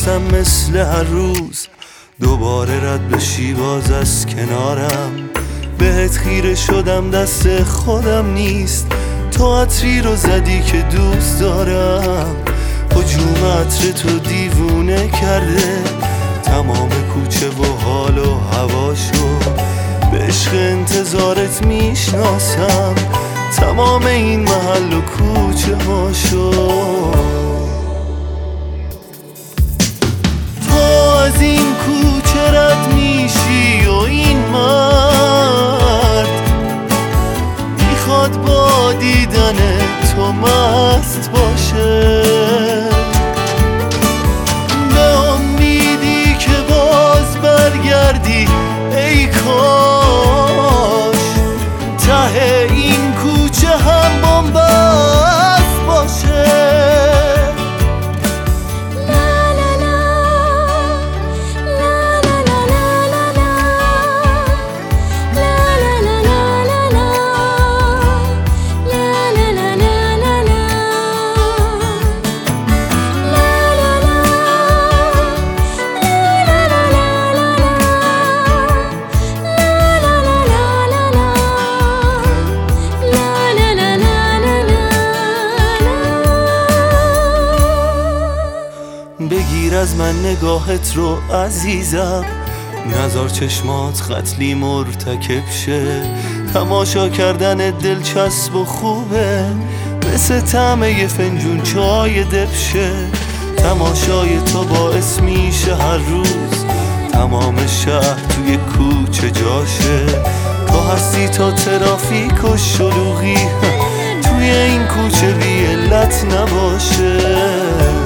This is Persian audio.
میخواستم مثل هر روز دوباره رد بشی باز از کنارم. بهت خیره شدم دست خودم نیست، تو عطری رو زدی که دوست دارم. هجوم عطر تو دیوونه کرده تمام کوچه و حال و هواشو. به عشق انتظارت میشناسم تمام این محل و کوچه هاشو. تو از این کوچه رد میشی و این مرد میخواد با دیدن تو مست باشه. به امیدی که باز برگردی ای کاش ته این کوچه هم بن‌بست باشه. بگیر از من نگاهت رو عزیزم، نذار چشمات قتلی مرتکب شه. تماشا کردن دلچسب و خوبه مثل طعم یه فنجون چای دبشه. تماشای تو باعث میشه هر روز تمام شهر توی کوچه جاشه. تو هستی تا ترافیک و شلوغی توی این کوچه بی علت نباشه.